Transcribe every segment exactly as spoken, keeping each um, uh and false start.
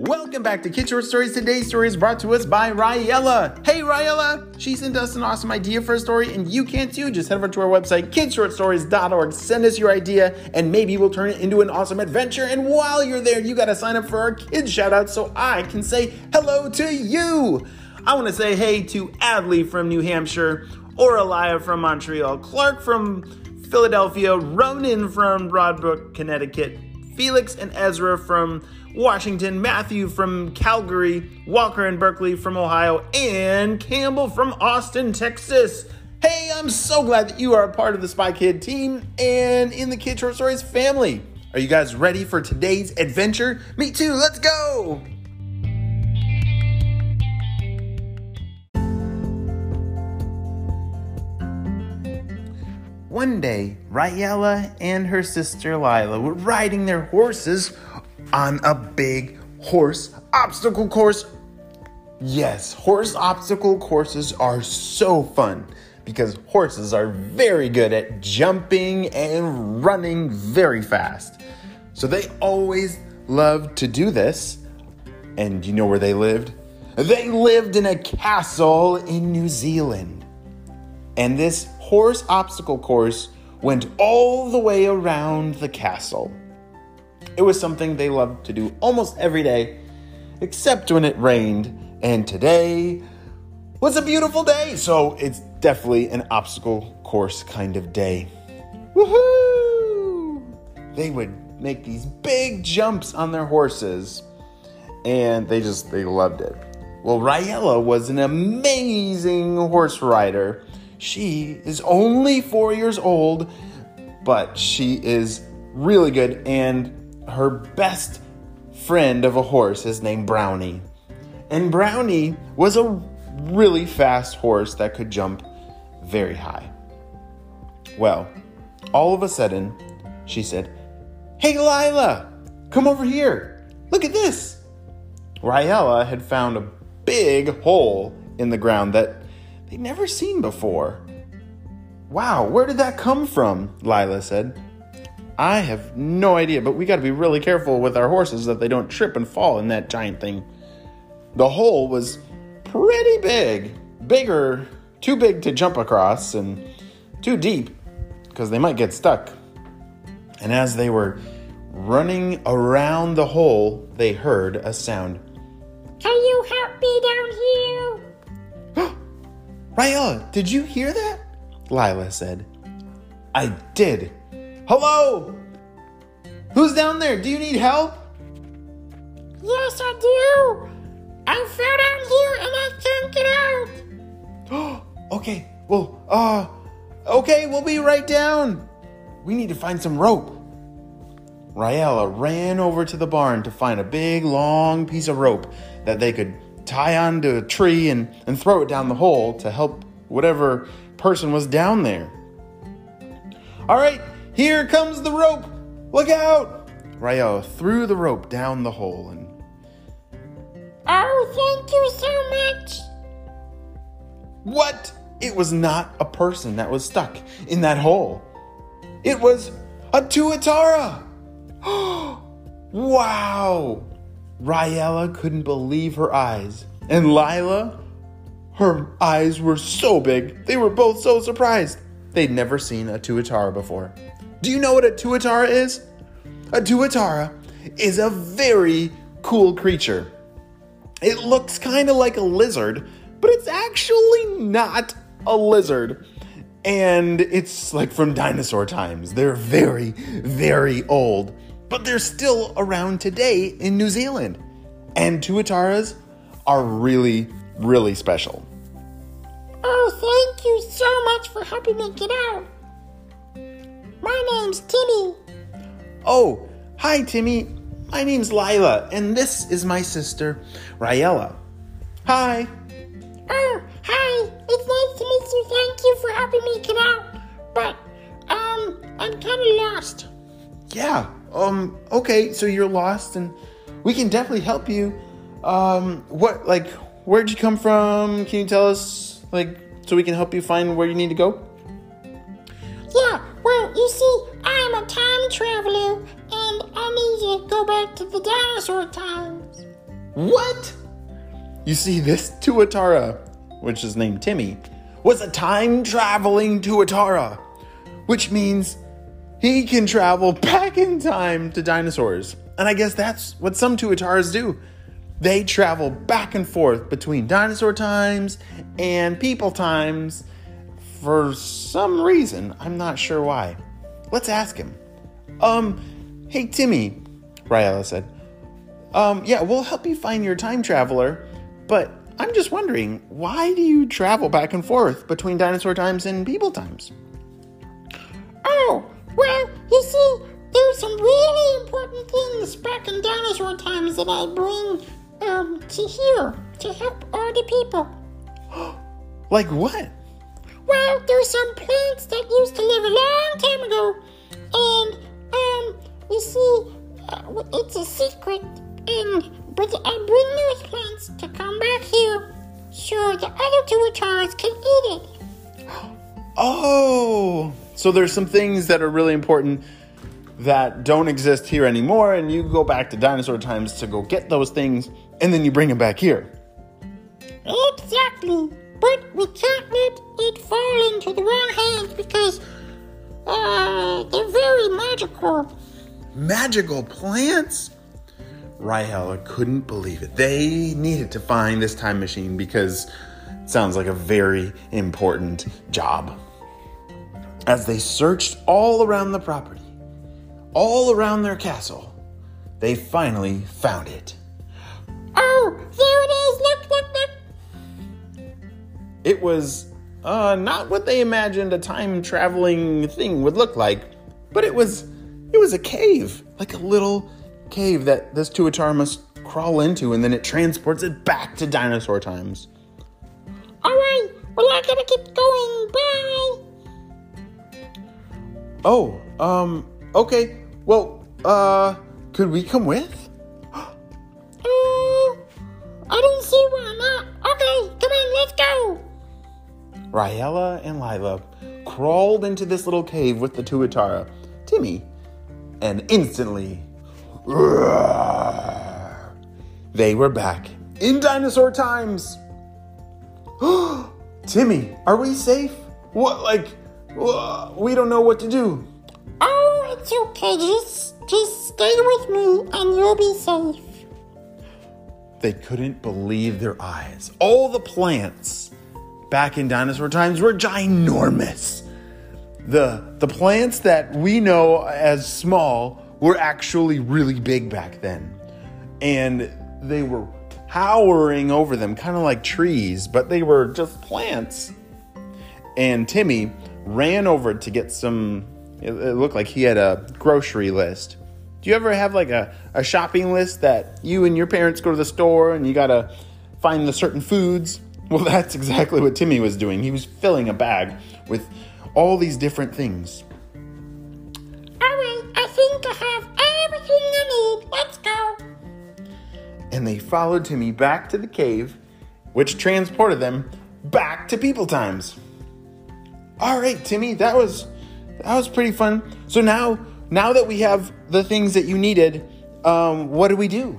Welcome back to Kid Short Stories. Today's story is brought to us by Ryella. Hey, Ryella! She sent us an awesome idea for a story, and you can too. Just head over to our website, kid short stories dot org. Send us your idea, and maybe we'll turn it into an awesome adventure. And while you're there, you got to sign up for our kids shout-out so I can say hello to you. I want to say hey to Adley from New Hampshire, Aurelia from Montreal, Clark from Philadelphia, Ronan from Broadbrook, Connecticut, Felix and Ezra from Washington, Matthew from Calgary, Walker and Berkeley from Ohio, and Campbell from Austin, Texas. Hey, I'm so glad that you are a part of the Spy Kid team and in the Kid Short Stories family. Are you guys ready for today's adventure? Me too, let's go! One day, Ryella and her sister Lila were riding their horses on a big horse obstacle course. Yes, horse obstacle courses are so fun because horses are very good at jumping and running very fast. So they always loved to do this. And you know where they lived? They lived in a castle in New Zealand. And this horse obstacle course went all the way around the castle. It was something they loved to do almost every day, except when it rained. And today was a beautiful day, so it's definitely an obstacle course kind of day. Woohoo! They would make these big jumps on their horses, and they just, they loved it. Well, Ryella was an amazing horse rider. She is only four years old, but she is really good, and her best friend of a horse is named Brownie. And Brownie was a really fast horse that could jump very high. Well, all of a sudden, she said, "Hey, Lila, come over here. Look at this." Ryella had found a big hole in the ground that they'd never seen before. "Wow, where did that come from?" Lila said. "I have no idea, but we got to be really careful with our horses that they don't trip and fall in that giant thing." The hole was pretty big, bigger, too big to jump across, and too deep because they might get stuck. And as they were running around the hole, they heard a sound. "Can you help me down here?" "Ryella, did you hear that?" Lila said. "I did. Hello? Who's down there? Do you need help?" "Yes, I do. I fell down here and I can't get out." Okay, well, uh, okay, we'll be right down. We need to find some rope." Ryella ran over to the barn to find a big, long piece of rope that they could tie onto a tree and, and throw it down the hole to help whatever person was down there. "All right, here comes the rope. Look out!" Ryella threw the rope down the hole and... "Oh, thank you so much." What? It was not a person that was stuck in that hole. It was a tuatara. Wow! Ryella couldn't believe her eyes. And Lila, her eyes were so big, they were both so surprised. They'd never seen a tuatara before. Do you know what a tuatara is? A tuatara is a very cool creature. It looks kind of like a lizard, but it's actually not a lizard. And it's like from dinosaur times. They're very, very old, but they're still around today in New Zealand. And tuataras are really, really special. "Oh, thank you so much for helping me get out. My name's Timmy." "Oh, hi, Timmy. My name's Lila, and this is my sister, Ryella." "Hi." "Oh, hi. It's nice to meet you. Thank you for helping me get out. But, um, I'm kind of lost." "Yeah, um, okay, so you're lost, and we can definitely help you. Um, what, like, where'd you come from? Can you tell us, like, so we can help you find where you need to go?" "Yeah, well, you see, I'm a time traveler, and I need to go back to the dinosaur times." What? You see, this Tuatara, which is named Timmy, was a time-traveling Tuatara, which means he can travel back in time to dinosaurs. And I guess that's what some Tuataras do. They travel back and forth between dinosaur times and people times for some reason. I'm not sure why. Let's ask him. Um, hey, Timmy, Rayella said. Um, yeah, we'll help you find your time traveler, but I'm just wondering, why do you travel back and forth between dinosaur times and people times? Oh, well, you see, there's some really important things back in dinosaur times that I bring um, to here to help all the people. Like what? Well, there's some plants that used to live a long time ago, and um, you see, uh, it's a secret, and but I bring those plants to come back here so the other Tuataras can eat it. Oh, so there's some things that are really important that don't exist here anymore, and you go back to dinosaur times to go get those things, and then you bring them back here. Exactly, but we can't let it fall into the wrong hands because uh, they're very magical. Magical plants? Rayella couldn't believe it. They needed to find this time machine because it sounds like a very important job. As they searched all around the property, all around their castle, they finally found it. Oh, there it is. Look, look, look. It was uh, not what they imagined a time-traveling thing would look like, but it was it was a cave, like a little cave that this Tuatara must crawl into, and then it transports it back to dinosaur times. All right, well, I gotta get going. Bye. Oh, um, okay. Well, uh, could we come with? uh, I don't see why not. Okay, come on, let's go. Rayella and Lila crawled into this little cave with the Tuatara, Timmy, and instantly, they were back in dinosaur times. Timmy, are we safe? What, like, we don't know what to do. Oh, it's okay. Just, just stay with me and you'll be safe. They couldn't believe their eyes. All the plants back in dinosaur times were ginormous. The, the plants that we know as small were actually really big back then. And they were towering over them, kind of like trees, but they were just plants. And Timmy ran over to get some, it, it looked like he had a grocery list. Do you ever have like a, a shopping list that you and your parents go to the store and you gotta find the certain foods? Well, that's exactly what Timmy was doing. He was filling a bag with all these different things. All right, I think I have everything I need. Let's go. And they followed Timmy back to the cave, which transported them back to people times. All right, Timmy, that was that was pretty fun. So now, now that we have the things that you needed, um, what do we do?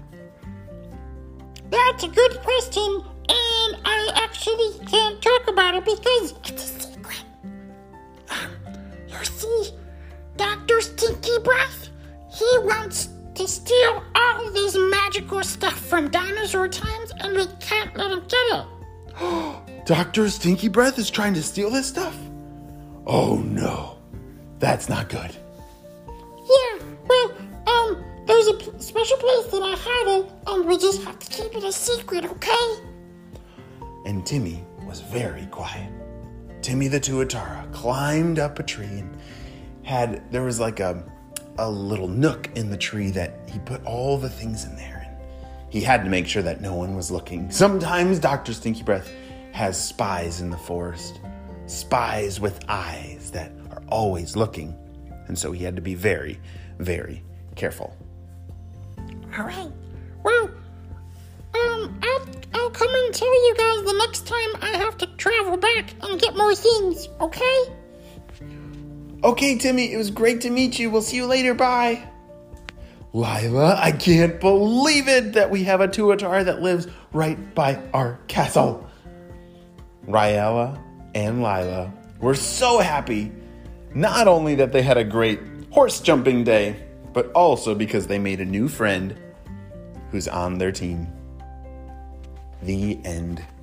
That's a good question, and I actually can't talk about it because it's a secret. Um, you see, Doctor Stinky Breath, he wants to steal all this magical stuff from dinosaur times, and we can't let him get it. Doctor Stinky Breath is trying to steal this stuff? Oh no, that's not good. Yeah, well, um, there's a p- special place that I hide it, and we just have to keep it a secret, okay? And Timmy was very quiet. Timmy the Tuatara climbed up a tree and had, there was like a, a little nook in the tree that he put all the things in there. And he had to make sure that no one was looking. Sometimes Doctor Stinky Breath has spies in the forest. Spies with eyes that are always looking. And so he had to be very, very careful. All right. Well, um, I'll, I'll come and tell you guys the next time I have to travel back and get more things, okay? Okay, Timmy, it was great to meet you. We'll see you later. Bye. Lila, I can't believe it that we have a Tuatara that lives right by our castle. Raella and Lila were so happy, not only that they had a great horse jumping day, but also because they made a new friend who's on their team. The end.